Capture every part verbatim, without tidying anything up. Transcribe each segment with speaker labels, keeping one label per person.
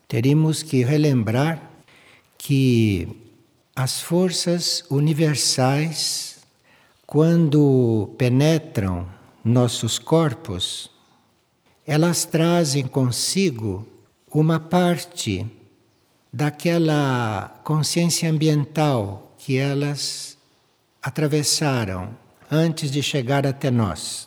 Speaker 1: teríamos que relembrar que as forças universais, quando penetram nossos corpos, elas trazem consigo uma parte daquela consciência ambiental que elas atravessaram antes de chegar até nós.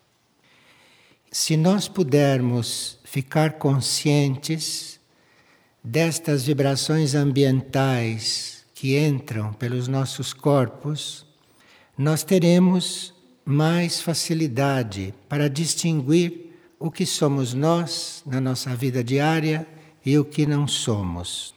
Speaker 1: Se nós pudermos ficar conscientes destas vibrações ambientais que entram pelos nossos corpos, nós teremos mais facilidade para distinguir o que somos nós na nossa vida diária e o que não somos.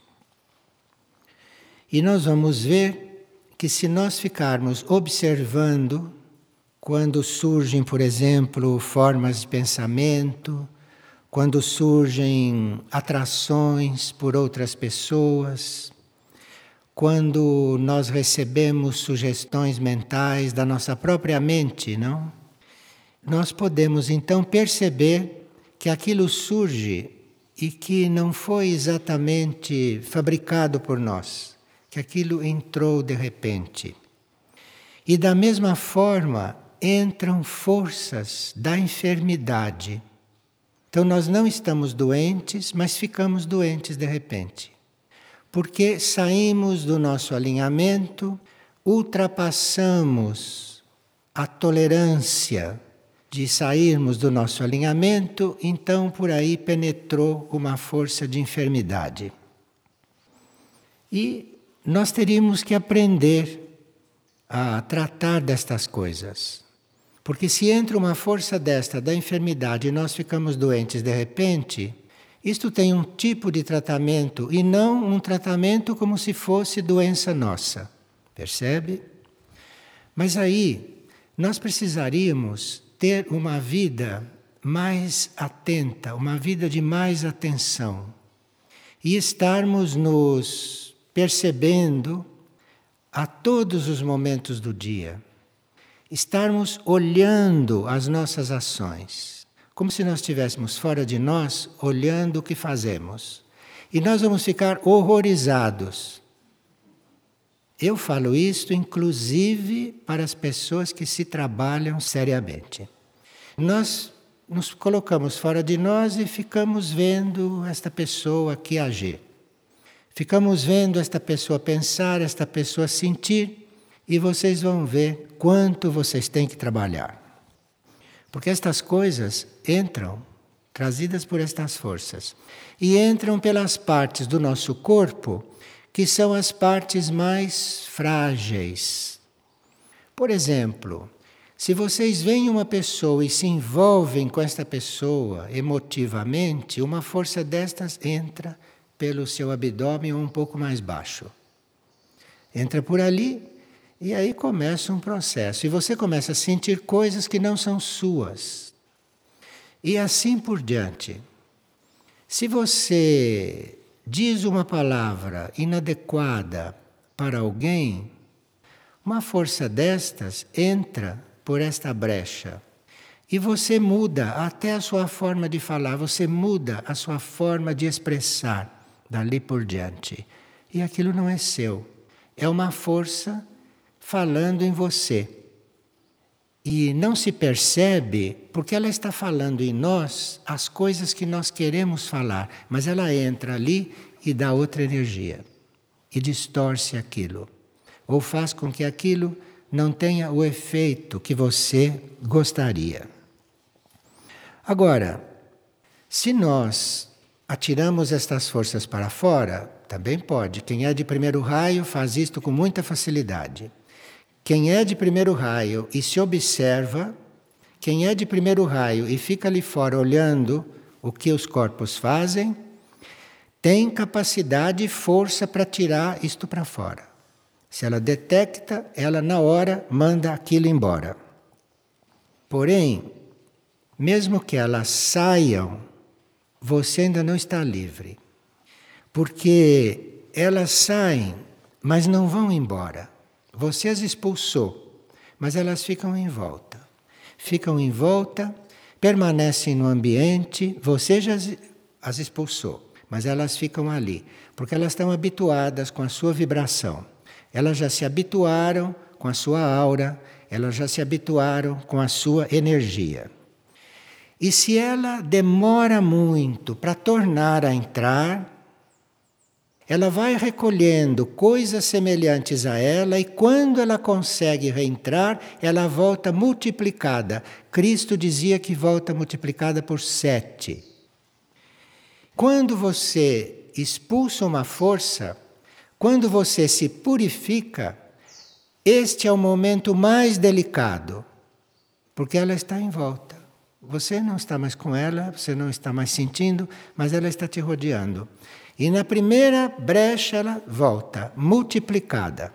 Speaker 1: E nós vamos ver que se nós ficarmos observando quando surgem, por exemplo, formas de pensamento, quando surgem atrações por outras pessoas, quando nós recebemos sugestões mentais da nossa própria mente, não? Nós podemos então perceber que aquilo surge e que não foi exatamente fabricado por nós, que aquilo entrou de repente. E da mesma forma entram forças da enfermidade. Então nós não estamos doentes, mas ficamos doentes de repente. Porque saímos do nosso alinhamento, ultrapassamos a tolerância de sairmos do nosso alinhamento, então por aí penetrou uma força de enfermidade. E nós teríamos que aprender a tratar destas coisas. Porque se entra uma força desta da enfermidade e nós ficamos doentes de repente, isto tem um tipo de tratamento e não um tratamento como se fosse doença nossa. Percebe? Mas aí nós precisaríamos ter uma vida mais atenta, uma vida de mais atenção. E estarmos nos percebendo a todos os momentos do dia. Estarmos olhando as nossas ações, como se nós estivéssemos fora de nós, olhando o que fazemos. E nós vamos ficar horrorizados. Eu falo isto, inclusive, para as pessoas que se trabalham seriamente. Nós nos colocamos fora de nós e ficamos vendo esta pessoa aqui agir. Ficamos vendo esta pessoa pensar, esta pessoa sentir, e vocês vão ver quanto vocês têm que trabalhar. Porque estas coisas entram, trazidas por estas forças, e entram pelas partes do nosso corpo, que são as partes mais frágeis. Por exemplo, se vocês veem uma pessoa e se envolvem com esta pessoa emotivamente, uma força destas entra pelo seu abdômen ou um pouco mais baixo. Entra por ali e aí começa um processo. E você começa a sentir coisas que não são suas. E assim por diante. Se você diz uma palavra inadequada para alguém, uma força destas entra por esta brecha. E você muda até a sua forma de falar, você muda a sua forma de expressar dali por diante. E aquilo não é seu. É uma força falando em você. E não se percebe porque ela está falando em nós as coisas que nós queremos falar, mas ela entra ali e dá outra energia e distorce aquilo, ou faz com que aquilo não tenha o efeito que você gostaria. Agora, se nós atiramos estas forças para fora, também pode. Quem é de primeiro raio faz isto com muita facilidade. Quem é de primeiro raio e se observa, quem é de primeiro raio e fica ali fora olhando o que os corpos fazem, tem capacidade e força para tirar isto para fora. Se ela detecta, ela na hora manda aquilo embora. Porém, mesmo que elas saiam, você ainda não está livre. Porque elas saem, mas não vão embora. Você as expulsou, mas elas ficam em volta. Ficam em volta, permanecem no ambiente, você já as expulsou. mas elas ficam ali, porque elas estão habituadas com a sua vibração. Elas já se habituaram com a sua aura, elas já se habituaram com a sua energia. E se ela demora muito para tornar a entrar, ela vai recolhendo coisas semelhantes a ela e quando ela consegue reentrar, ela volta multiplicada. Cristo dizia que volta multiplicada por sete. Quando você expulsa uma força, quando você se purifica, este é o momento mais delicado, porque ela está em volta. Você não está mais com ela, você não está mais sentindo, mas ela está te rodeando. E na primeira brecha ela volta, multiplicada.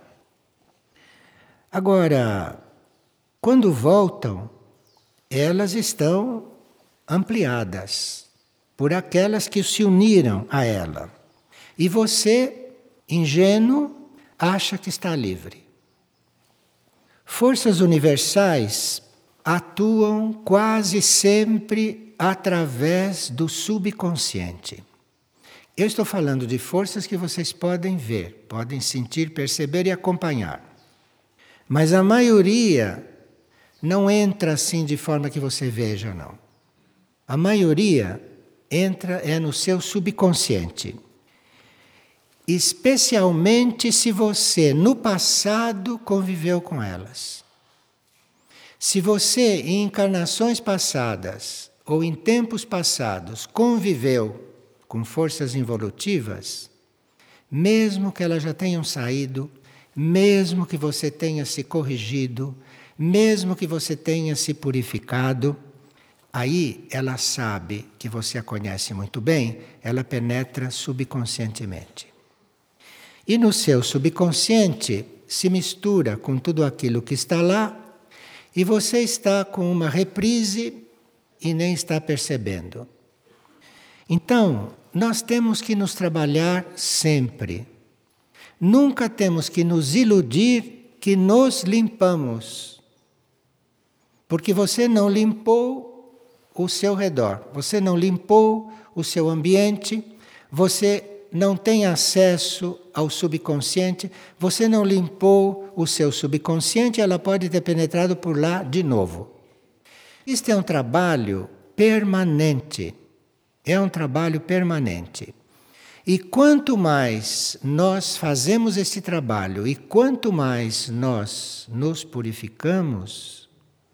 Speaker 1: Agora, quando voltam, elas estão ampliadas por aquelas que se uniram a ela. E você, ingênuo, acha que está livre. Forças universais atuam quase sempre através do subconsciente. Eu estou falando de forças que vocês podem ver, podem sentir, perceber e acompanhar. Mas a maioria não entra assim de forma que você veja, não. A maioria entra é no seu subconsciente. Especialmente se você, no passado, conviveu com elas. Se você, em encarnações passadas ou em tempos passados, conviveu com forças involutivas, mesmo que elas já tenham saído, mesmo que você tenha se corrigido, mesmo que você tenha se purificado, aí ela sabe que você a conhece muito bem, ela penetra subconscientemente. E no seu subconsciente se mistura com tudo aquilo que está lá e você está com uma reprise e nem está percebendo. Então, nós temos que nos trabalhar sempre. Nunca temos que nos iludir que nos limpamos. Porque você não limpou o seu redor, você não limpou o seu ambiente, você não tem acesso ao subconsciente, você não limpou o seu subconsciente, ela pode ter penetrado por lá de novo. Isto é um trabalho permanente. É um trabalho permanente. E quanto mais nós fazemos esse trabalho e quanto mais nós nos purificamos,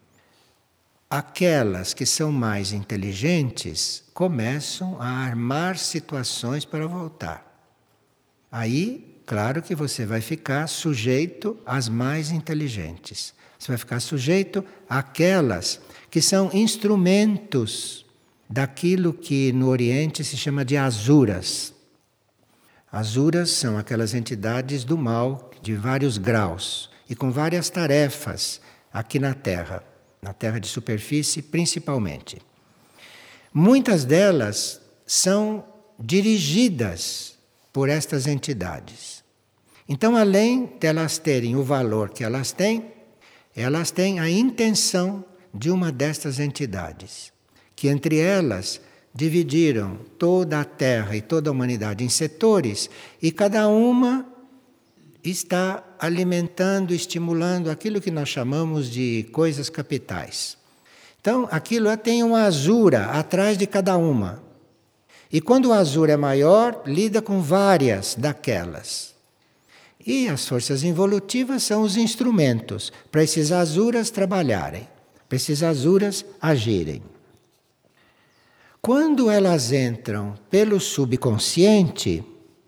Speaker 1: aquelas que são mais inteligentes começam a armar situações para voltar. Aí, claro que você vai ficar sujeito às mais inteligentes. Você vai ficar sujeito àquelas que são instrumentos daquilo que no Oriente se chama de asuras. Asuras são aquelas entidades do mal de vários graus e com várias tarefas aqui na Terra, na Terra de superfície principalmente. Muitas delas são dirigidas por estas entidades. Então, além delas terem o valor que elas têm, elas têm a intenção de uma destas entidades, que entre elas dividiram toda a Terra e toda a humanidade em setores, e cada uma está alimentando, estimulando aquilo que nós chamamos de coisas capitais. Então, aquilo tem uma asura atrás de cada uma. E quando a asura é maior, lida com várias daquelas. E as forças involutivas são os instrumentos para esses asuras trabalharem, para esses asuras agirem. Quando elas entram pelo subconsciente,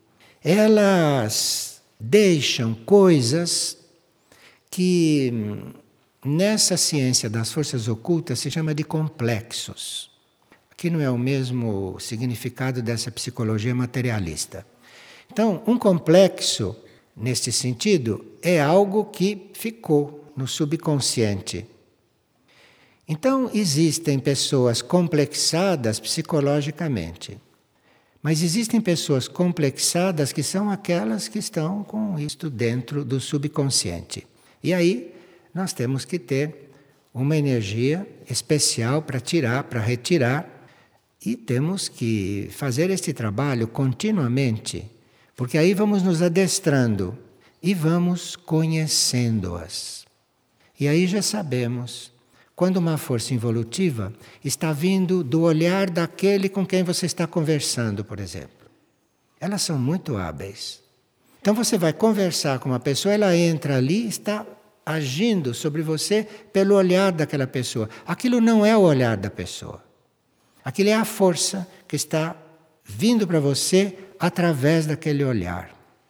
Speaker 1: elas deixam coisas que nessa ciência das forças ocultas se chama de complexos. Aqui não é o mesmo significado dessa psicologia materialista. Então, um complexo, neste sentido, é algo que ficou no subconsciente. Então, existem pessoas complexadas psicologicamente, mas existem pessoas complexadas que são aquelas que estão com isto dentro do subconsciente. E aí, nós temos que ter uma energia especial para tirar, para retirar, E temos que fazer este trabalho continuamente, porque aí vamos nos adestrando e vamos conhecendo-as. E aí já sabemos quando uma força involutiva está vindo do olhar daquele com quem você está conversando, por exemplo. Elas são muito hábeis. Então você vai conversar com uma pessoa, ela entra ali e está agindo sobre você pelo olhar daquela pessoa. Aquilo não é o olhar da pessoa. Aquilo é a força que está vindo para você através daquele olhar.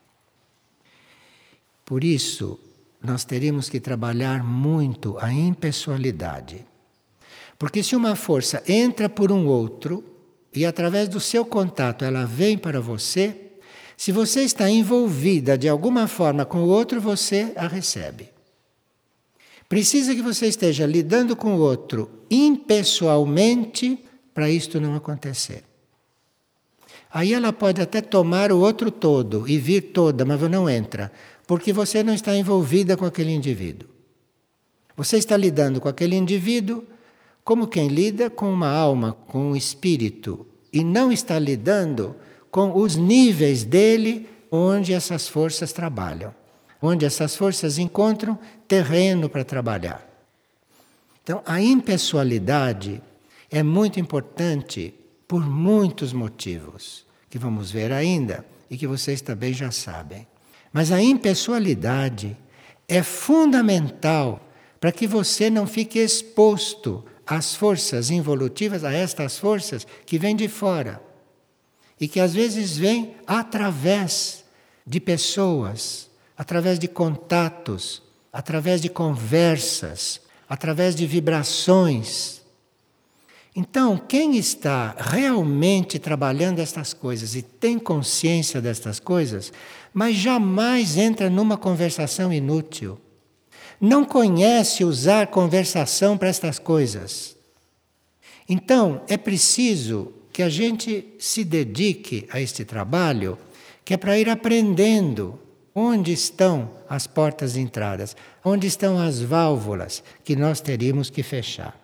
Speaker 1: Por isso, nós teríamos que trabalhar muito a impessoalidade. Porque se uma força entra por um outro e através do seu contato ela vem para você, se você está envolvida de alguma forma com o outro, você a recebe. Precisa que você esteja lidando com o outro impessoalmente para isto não acontecer. Aí ela pode até tomar o outro todo e vir toda, mas não entra, porque você não está envolvida com aquele indivíduo. Você está lidando com aquele indivíduo como quem lida com uma alma, com um espírito, e não está lidando com os níveis dele onde essas forças trabalham, onde essas forças encontram terreno para trabalhar. Então, a impessoalidade é muito importante por muitos motivos, que vamos ver ainda e que vocês também já sabem. Mas a impessoalidade é fundamental para que você não fique exposto às forças involutivas, a estas forças que vêm de fora e que às vezes vêm através de pessoas, através de contatos, através de conversas, através de vibrações. Então, quem está realmente trabalhando estas coisas e tem consciência destas coisas, mas jamais entra numa conversação inútil, não conhece usar conversação para estas coisas. Então, é preciso que a gente se dedique a este trabalho, que é para ir aprendendo onde estão as portas de entradas, onde estão as válvulas que nós teríamos que fechar.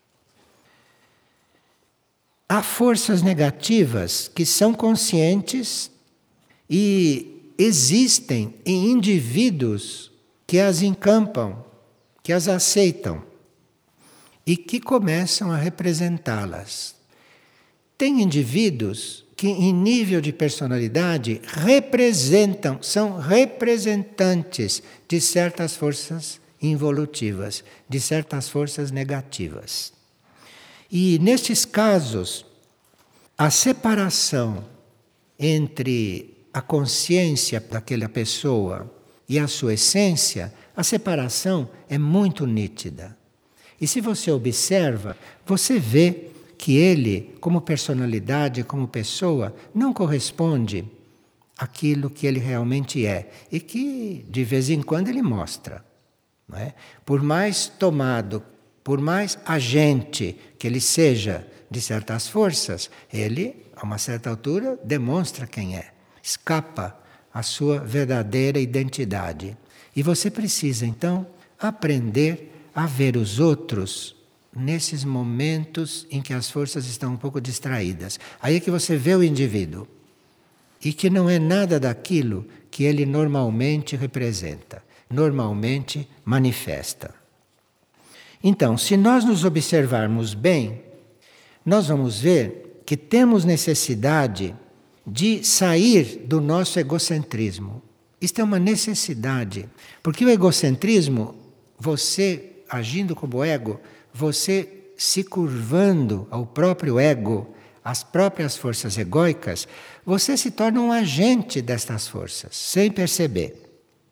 Speaker 1: Há forças negativas que são conscientes e existem em indivíduos que as encampam, que as aceitam e que começam a representá-las. Tem indivíduos que, em nível de personalidade, representam, são representantes de certas forças involutivas, de certas forças negativas. E, nestes casos, a separação entre a consciência daquela pessoa e a sua essência, a separação é muito nítida. E se você observa, você vê que ele, como personalidade, como pessoa, não corresponde àquilo que ele realmente é e que, de vez em quando, ele mostra. Não é? Por mais tomado, por mais agente que ele seja de certas forças, ele, a uma certa altura, demonstra quem é, escapa à sua verdadeira identidade. E você precisa, então, aprender a ver os outros nesses momentos em que as forças estão um pouco distraídas. Aí é que você vê o indivíduo e que não é nada daquilo que ele normalmente representa, normalmente manifesta. Então, se nós nos observarmos bem, nós vamos ver que temos necessidade de sair do nosso egocentrismo. Isto é uma necessidade, porque o egocentrismo, você agindo como ego, você se curvando ao próprio ego, às próprias forças egóicas, você se torna um agente destas forças, sem perceber.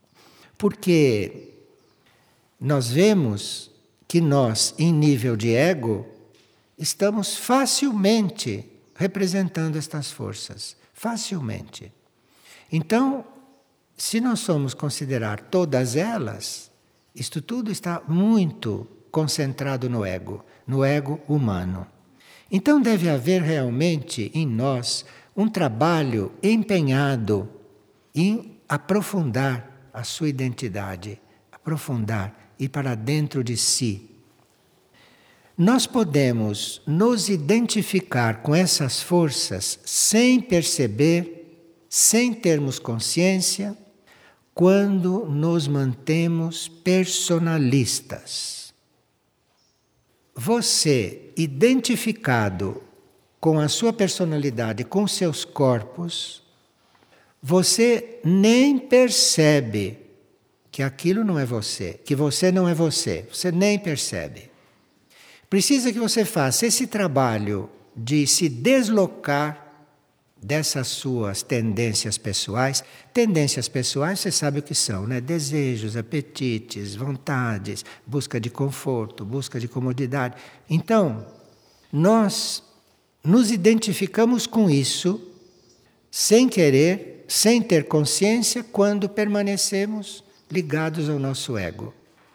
Speaker 1: Porque nós vemos que nós, em nível de ego, estamos facilmente representando estas forças. Facilmente. Então, se nós somos considerar todas elas, isto tudo está muito concentrado no ego, no ego humano. Então deve haver realmente em nós um trabalho empenhado em aprofundar a sua identidade, aprofundar, ir para dentro de si. Nós podemos nos identificar com essas forças sem perceber, sem termos consciência, quando nos mantemos personalistas. Você, identificado com a sua personalidade, com seus corpos, você nem percebe que aquilo não é você, que você não é você. Você nem percebe. Precisa que você faça esse trabalho de se deslocar dessas suas tendências pessoais. Tendências pessoais, você sabe o que são, né? Desejos, apetites, vontades, busca de conforto, busca de comodidade. Então, nós nos identificamos com isso sem querer, sem ter consciência, quando permanecemos ligados ao nosso ego.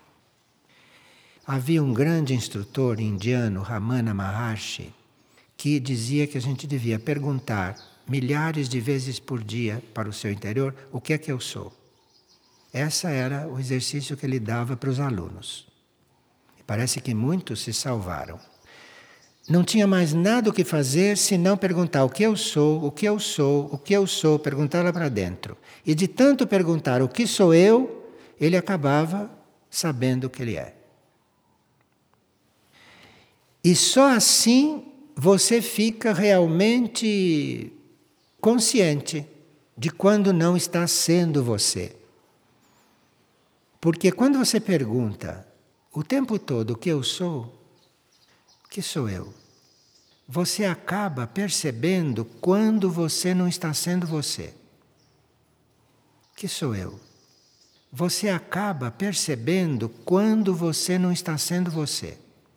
Speaker 1: Havia um grande instrutor indiano, Ramana Maharshi, que dizia que a gente devia perguntar milhares de vezes por dia para o seu interior: o que é que eu sou? Esse era o exercício que ele dava para os alunos. E parece que muitos se salvaram. Não tinha mais nada o que fazer senão perguntar o que eu sou, o que eu sou, o que eu sou, perguntar lá para dentro. E de tanto perguntar o que sou eu, ele acabava sabendo o que ele é. E só assim você fica realmente consciente de quando não está sendo você. Porque quando você pergunta o tempo todo o que eu sou, o que sou eu? Você acaba percebendo quando você não está sendo você. O que sou eu? Você acaba percebendo quando você não está sendo você.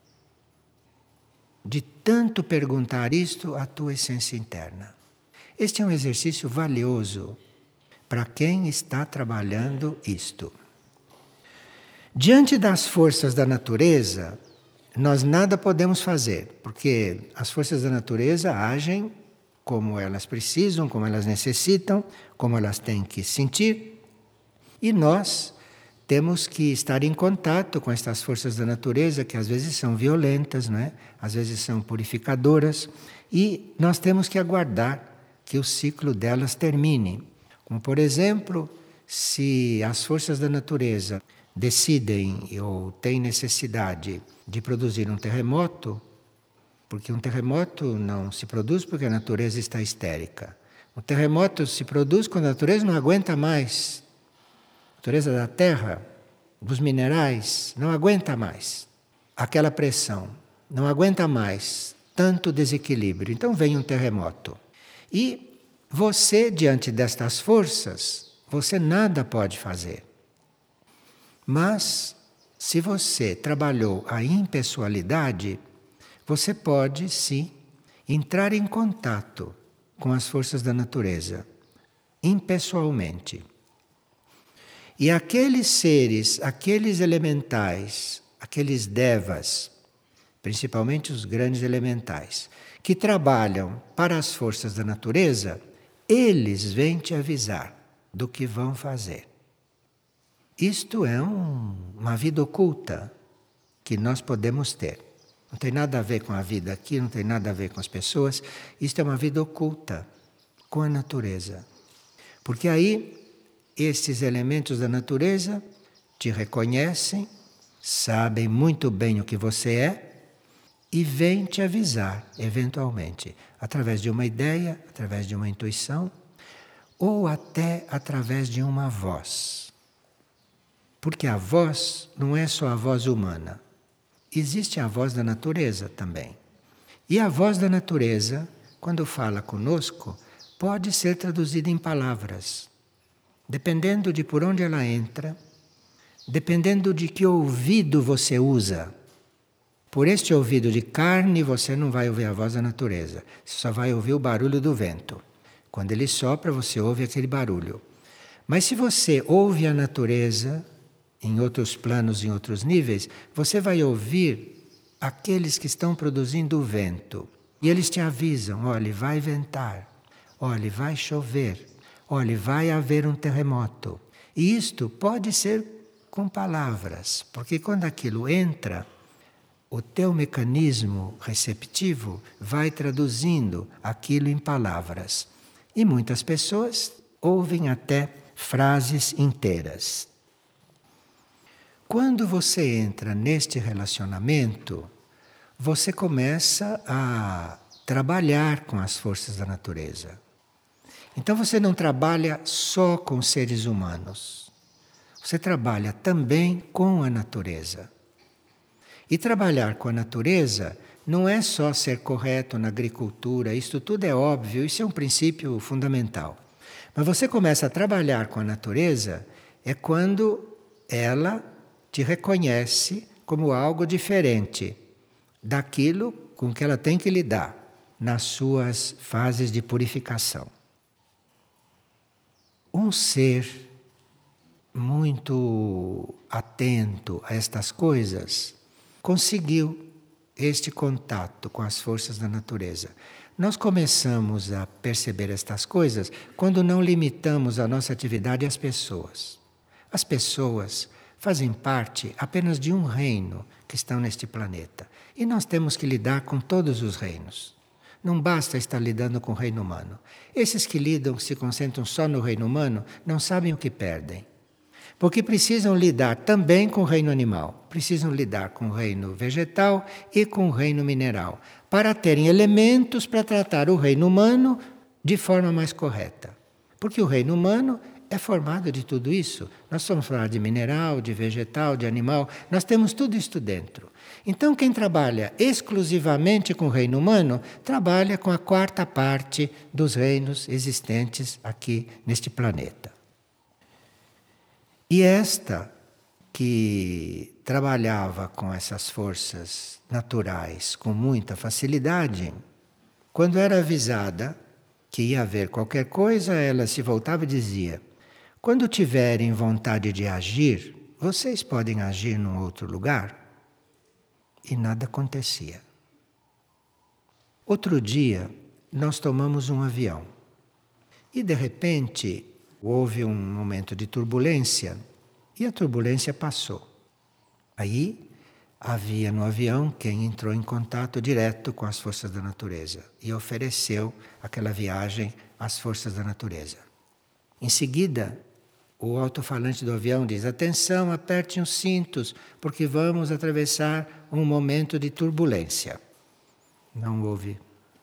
Speaker 1: De tanto perguntar isto à tua essência interna. Este é um exercício valioso para quem está trabalhando isto. Diante das forças da natureza, nós nada podemos fazer, porque as forças da natureza agem como elas precisam, como elas necessitam, como elas têm que sentir, e nós temos que estar em contato com estas forças da natureza, que às vezes são violentas, não é? Às vezes são purificadoras, e nós temos que aguardar que o ciclo delas termine. Como, por exemplo, se as forças da natureza decidem ou têm necessidade de produzir um terremoto, porque um terremoto não se produz porque a natureza está histérica. O terremoto se produz quando a natureza não aguenta mais. A natureza da terra, dos minerais, não aguenta mais aquela pressão, não aguenta mais tanto desequilíbrio. Então vem um terremoto. E você, diante destas forças, você nada pode fazer. Mas, se você trabalhou a impessoalidade, você pode, sim, entrar em contato com as forças da natureza, impessoalmente. E aqueles seres, aqueles elementais, aqueles devas, principalmente os grandes elementais, que trabalham para as forças da natureza, eles vêm te avisar do que vão fazer. Isto é um, uma vida oculta que nós podemos ter. Não tem nada a ver com a vida aqui, não tem nada a ver com as pessoas. Isto é uma vida oculta com a natureza. Porque aí, estes elementos da natureza te reconhecem, sabem muito bem o que você é e vêm te avisar, eventualmente, através de uma ideia, através de uma intuição ou até através de uma voz. Porque a voz não é só a voz humana. Existe a voz da natureza também. E a voz da natureza, quando fala conosco, pode ser traduzida em palavras. Dependendo de por onde ela entra, dependendo de que ouvido você usa. Por este ouvido de carne, você não vai ouvir a voz da natureza. Você só vai ouvir o barulho do vento. Quando ele sopra, você ouve aquele barulho. Mas se você ouve a natureza, em outros planos, em outros níveis, você vai ouvir aqueles que estão produzindo o vento. E eles te avisam: olha, vai ventar, olha, vai chover, olha, vai haver um terremoto. E isto pode ser com palavras, porque quando aquilo entra, o teu mecanismo receptivo vai traduzindo aquilo em palavras. E muitas pessoas ouvem até frases inteiras. Quando você entra neste relacionamento, você começa a trabalhar com as forças da natureza. Então você não trabalha só com seres humanos. Você trabalha também com a natureza. E trabalhar com a natureza não é só ser correto na agricultura, isso tudo é óbvio, isso é um princípio fundamental. Mas você começa a trabalhar com a natureza é quando ela te reconhece como algo diferente daquilo com que ela tem que lidar nas suas fases de purificação. Um ser muito atento a estas coisas conseguiu este contato com as forças da natureza. Nós começamos a perceber estas coisas quando não limitamos a nossa atividade às pessoas. As pessoas fazem parte apenas de um reino que estão neste planeta. E nós temos que lidar com todos os reinos. Não basta estar lidando com o reino humano. Esses que lidam, se concentram só no reino humano, não sabem o que perdem. Porque precisam lidar também com o reino animal, precisam lidar com o reino vegetal e com o reino mineral, para terem elementos para tratar o reino humano de forma mais correta. Porque o reino humano é formado de tudo isso. Nós somos falar de mineral, de vegetal, de animal, nós temos tudo isso dentro. Então quem trabalha exclusivamente com o reino humano, trabalha com a quarta parte dos reinos existentes aqui neste planeta. E esta, que trabalhava com essas forças naturais com muita facilidade, quando era avisada que ia haver qualquer coisa, ela se voltava e dizia: quando tiverem vontade de agir, vocês podem agir num outro lugar? E nada acontecia. Outro dia, nós tomamos um avião. E de repente, houve um momento de turbulência e a turbulência passou. Aí havia no avião quem entrou em contato direto com as forças da natureza e ofereceu aquela viagem às forças da natureza. Em seguida, o alto-falante do avião diz: atenção, apertem os cintos, porque vamos atravessar um momento de turbulência. Não houve.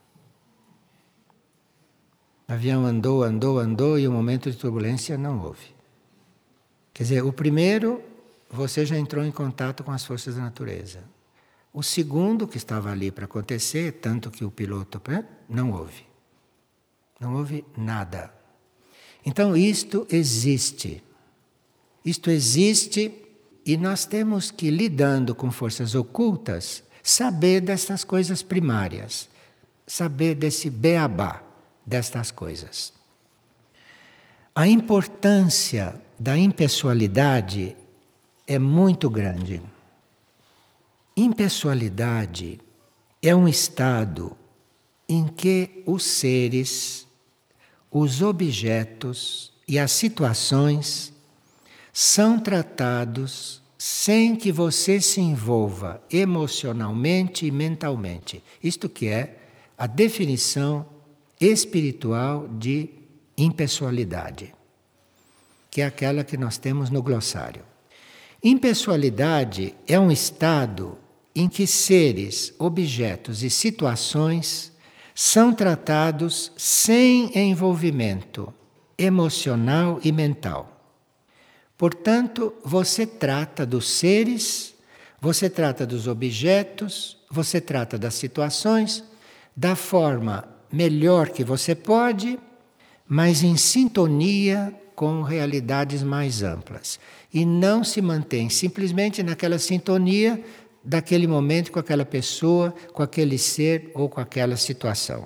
Speaker 1: O avião andou, andou, andou e o momento de turbulência não houve. Quer dizer, o primeiro, você já entrou em contato com as forças da natureza. O segundo, que estava ali para acontecer, tanto que o piloto... não houve. Não houve nada. Então, isto existe. Isto existe e nós temos que, lidando com forças ocultas, saber dessas coisas primárias. Saber desse beabá destas coisas. A importância da impessoalidade é muito grande. Impessoalidade é um estado em que os seres, os objetos e as situações são tratados sem que você se envolva emocionalmente e mentalmente. Isto que é a definição espiritual de impessoalidade, que é aquela que nós temos no glossário. Impessoalidade é um estado em que seres, objetos e situações são tratados sem envolvimento emocional e mental. Portanto, você trata dos seres, você trata dos objetos, você trata das situações da forma melhor que você pode, mas em sintonia com realidades mais amplas. E não se mantém simplesmente naquela sintonia daquele momento com aquela pessoa, com aquele ser ou com aquela situação.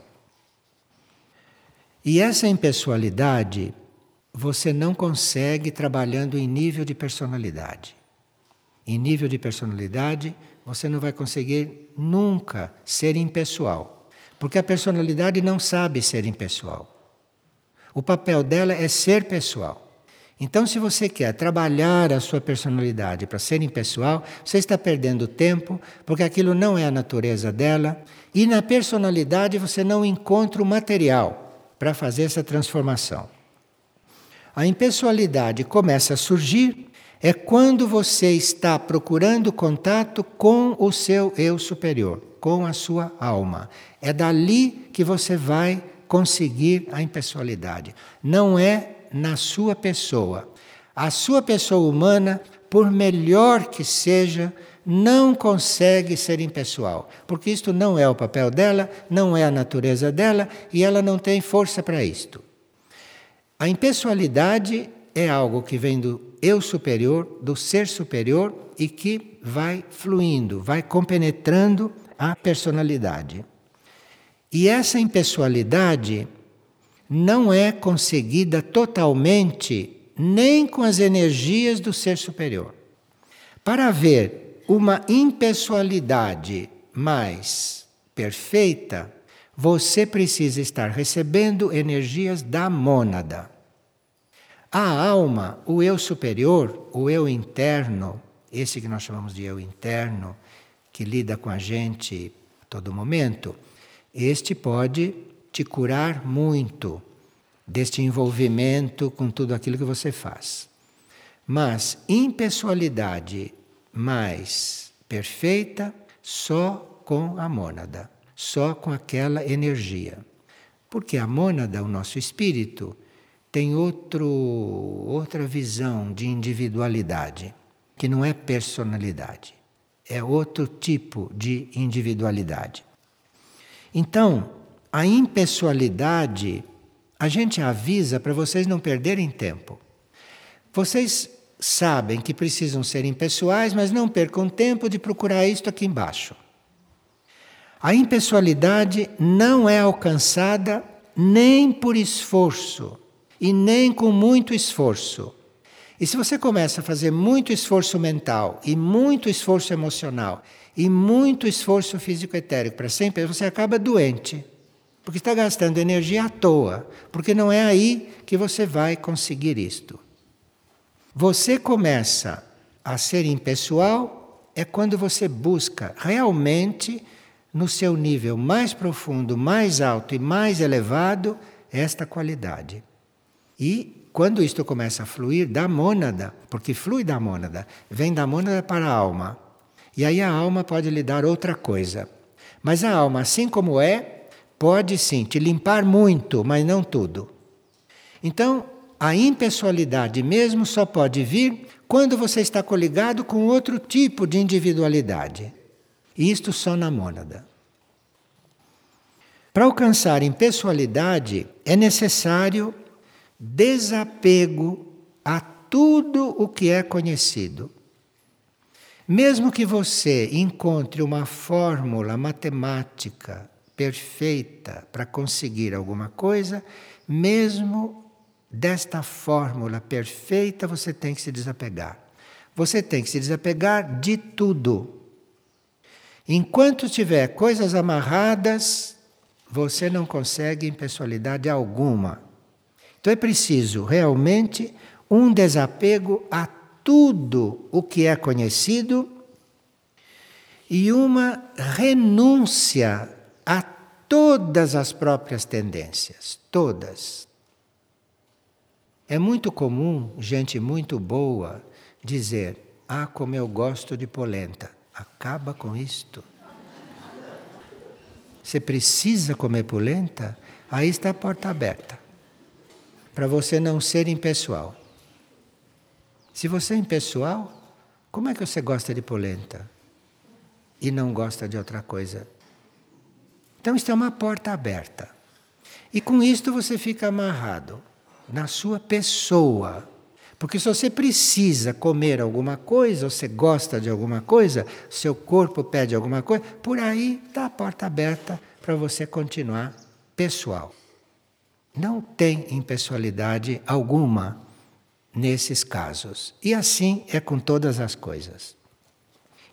Speaker 1: E essa impessoalidade você não consegue trabalhando em nível de personalidade. Em nível de personalidade, você não vai conseguir nunca ser impessoal. Porque a personalidade não sabe ser impessoal. O papel dela é ser pessoal. Então, se você quer trabalhar a sua personalidade para ser impessoal, você está perdendo tempo, porque aquilo não é a natureza dela, e na personalidade você não encontra o material para fazer essa transformação. A impessoalidade começa a surgir é quando você está procurando contato com o seu eu superior, com a sua alma. É dali que você vai conseguir a impessoalidade. Não é na sua pessoa. A sua pessoa humana, por melhor que seja, não consegue ser impessoal, porque isto não é o papel dela, não é a natureza dela e ela não tem força para isto. A impessoalidade é algo que vem do eu superior, do ser superior e que vai fluindo, vai compenetrando a personalidade. E essa impessoalidade não é conseguida totalmente nem com as energias do ser superior. Para haver uma impessoalidade mais perfeita, você precisa estar recebendo energias da mônada. A alma, o eu superior, o eu interno, esse que nós chamamos de eu interno, que lida com a gente a todo momento, este pode te curar muito deste envolvimento com tudo aquilo que você faz. Mas impessoalidade mais perfeita só com a mônada, só com aquela energia. Porque a mônada, o nosso espírito, tem outro, outra visão de individualidade, que não é personalidade, é outro tipo de individualidade. Então, a impessoalidade, a gente avisa para vocês não perderem tempo. Vocês sabem que precisam ser impessoais, mas não percam tempo de procurar isto aqui embaixo. A impessoalidade não é alcançada nem por esforço e nem com muito esforço. E se você começa a fazer muito esforço mental e muito esforço emocional e muito esforço físico-etérico para sempre, você acaba doente. Porque está gastando energia à toa, porque não é aí que você vai conseguir isto. Você começa a ser impessoal é quando você busca realmente, no seu nível mais profundo, mais alto e mais elevado, esta qualidade. E quando isto começa a fluir da mônada, porque flui da mônada, vem da mônada para a alma. E aí a alma pode lhe dar outra coisa. Mas a alma, assim como é, pode sim te limpar muito, mas não tudo. Então, a impessoalidade mesmo só pode vir quando você está coligado com outro tipo de individualidade. E isto só na mônada. Para alcançar impessoalidade, é necessário desapego a tudo o que é conhecido. Mesmo que você encontre uma fórmula matemática perfeita para conseguir alguma coisa, mesmo desta fórmula perfeita você tem que se desapegar. Você tem que se desapegar de tudo. Enquanto tiver coisas amarradas, você não consegue impessoalidade alguma. Então é preciso realmente um desapego a tudo o que é conhecido e uma renúncia a todas as próprias tendências, todas. É muito comum gente muito boa dizer: ah, como eu gosto de polenta. Acaba com isto. Você precisa comer polenta? Aí está a porta aberta. Para você não ser impessoal. Se você é impessoal, como é que você gosta de polenta? E não gosta de outra coisa? Então isto é uma porta aberta. E com isto você fica amarrado na sua pessoa. Porque se você precisa comer alguma coisa, ou você gosta de alguma coisa, seu corpo pede alguma coisa, por aí está a porta aberta para você continuar pessoal. Não tem impessoalidade alguma nesses casos. E assim é com todas as coisas.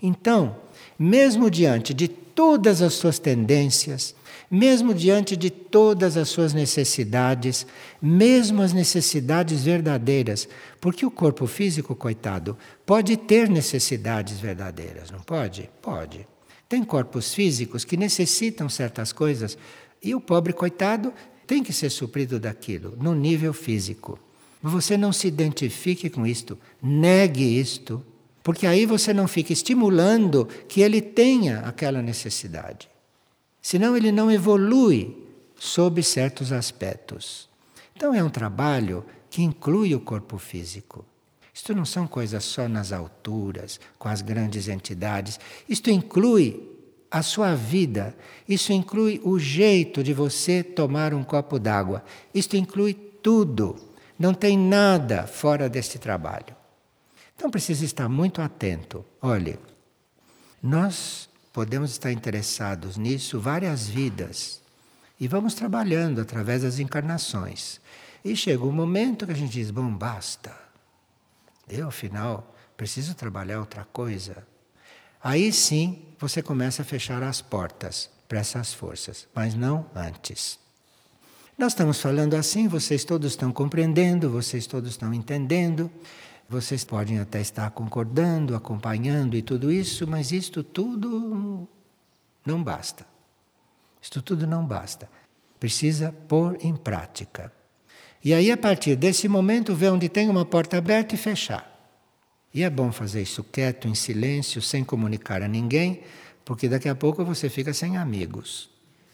Speaker 1: Então, mesmo diante de todas as suas tendências, mesmo diante de todas as suas necessidades, mesmo as necessidades verdadeiras, porque o corpo físico, coitado, pode ter necessidades verdadeiras, não pode? Pode. Tem corpos físicos que necessitam certas coisas e o pobre coitado tem que ser suprido daquilo, no nível físico. Você não se identifique com isto, negue isto, porque aí você não fica estimulando que ele tenha aquela necessidade. Senão ele não evolui sob certos aspectos. Então é um trabalho que inclui o corpo físico. Isto não são coisas só nas alturas, com as grandes entidades. Isto inclui a sua vida. Isso inclui o jeito de você tomar um copo d'água. Isto inclui tudo. Não tem nada fora deste trabalho. Então precisa estar muito atento. Olhe, nós podemos estar interessados nisso várias vidas. E vamos trabalhando através das encarnações. E chega um momento que a gente diz, bom, basta. Eu, afinal, preciso trabalhar outra coisa. Aí sim, você começa a fechar as portas para essas forças, mas não antes. Nós estamos falando assim, vocês todos estão compreendendo, vocês todos estão entendendo, vocês podem até estar concordando, acompanhando e tudo isso, mas isto tudo não basta. Isto tudo não basta. Precisa pôr em prática. E aí, a partir desse momento, ver onde tem uma porta aberta e fechar. E é bom fazer isso quieto, em silêncio, sem comunicar a ninguém, porque daqui a pouco você fica sem amigos.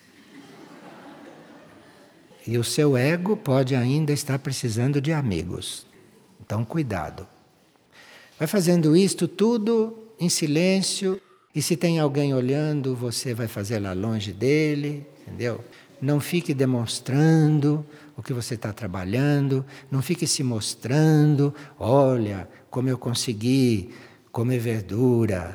Speaker 1: E o seu ego pode ainda estar precisando de amigos. Então, cuidado. Vai fazendo isto tudo em silêncio, e se tem alguém olhando, você vai fazer lá longe dele, entendeu? Não fique demonstrando o que você está trabalhando, não fique se mostrando, olha como eu consegui comer verdura.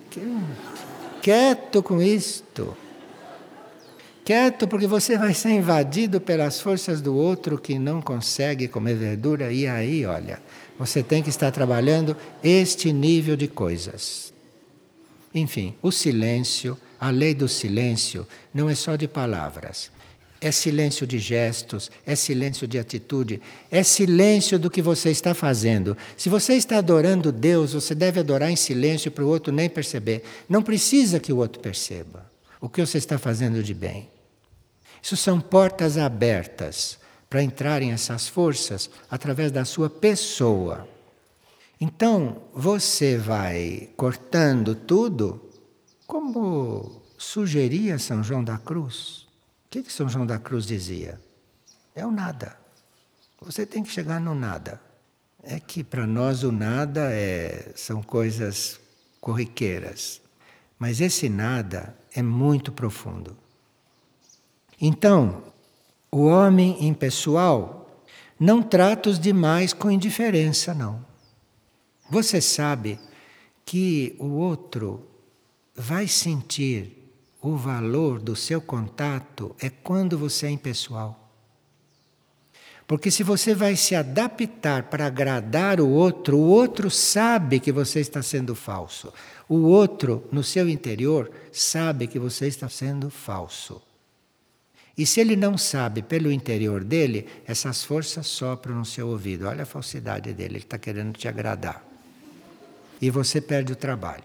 Speaker 1: Quieto com isto. Quieto, porque você vai ser invadido pelas forças do outro que não consegue comer verdura, e aí, olha, você tem que estar trabalhando este nível de coisas. Enfim, o silêncio, a lei do silêncio, não é só de palavras. É silêncio de gestos, é silêncio de atitude, é silêncio do que você está fazendo. Se você está adorando Deus, você deve adorar em silêncio para o outro nem perceber. Não precisa que o outro perceba o que você está fazendo de bem. Isso são portas abertas para entrarem essas forças através da sua pessoa. Então, você vai cortando tudo, como sugeria São João da Cruz. O que que São João da Cruz dizia? É o nada. Você tem que chegar no nada. É que para nós o nada é, são coisas corriqueiras. Mas esse nada é muito profundo. Então, o homem impessoal não trata os demais com indiferença, não. Você sabe que o outro vai sentir o valor do seu contato é quando você é impessoal. Porque se você vai se adaptar para agradar o outro, o outro sabe que você está sendo falso. O outro, no seu interior, sabe que você está sendo falso. E se ele não sabe pelo interior dele, essas forças sopram no seu ouvido. Olha a falsidade dele, ele está querendo te agradar. E você perde o trabalho.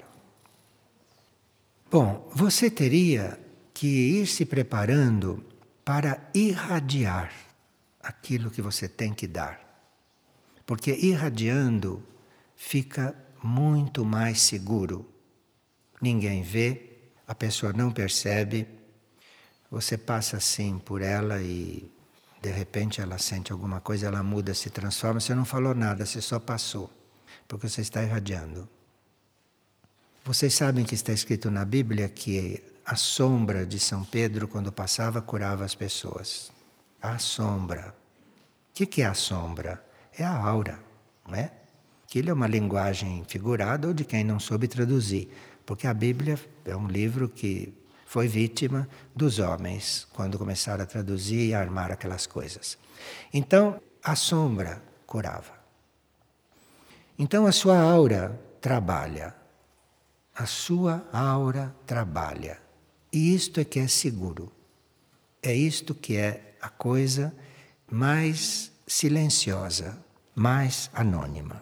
Speaker 1: Bom, você teria que ir se preparando para irradiar aquilo que você tem que dar. Porque irradiando fica muito mais seguro. Ninguém vê, a pessoa não percebe, você passa assim por ela e de repente ela sente alguma coisa, ela muda, se transforma, você não falou nada, você só passou, porque você está irradiando. Vocês sabem que está escrito na Bíblia que a sombra de São Pedro, quando passava, curava as pessoas. A sombra. O que é a sombra? É a aura, não é? Aquilo é uma linguagem figurada ou de quem não soube traduzir, porque a Bíblia é um livro que foi vítima dos homens, quando começaram a traduzir e a armar aquelas coisas. Então, a sombra curava. Então, a sua aura trabalha. a sua aura trabalha. E isto é que é seguro. É isto que é a coisa mais silenciosa, mais anônima.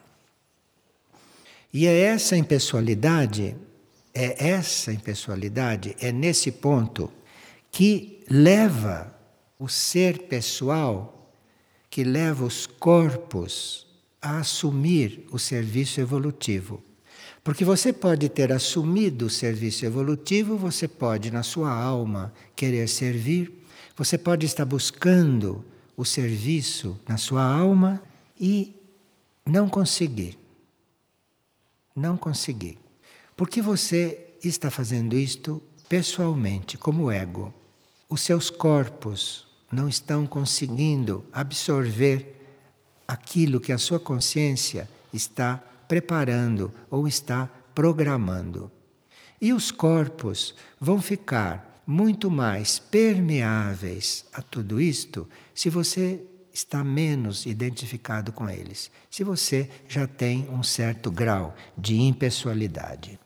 Speaker 1: E é essa impessoalidade, é essa impessoalidade, é nesse ponto que leva o ser pessoal, que leva os corpos a assumir o serviço evolutivo. Porque você pode ter assumido o serviço evolutivo, você pode, na sua alma, querer servir, você pode estar buscando o serviço na sua alma e não conseguir. Não conseguir. Porque você está fazendo isto pessoalmente, como ego. Os seus corpos não estão conseguindo absorver aquilo que a sua consciência está preparando ou está programando. E os corpos vão ficar muito mais permeáveis a tudo isto se você está menos identificado com eles, se você já tem um certo grau de impessoalidade.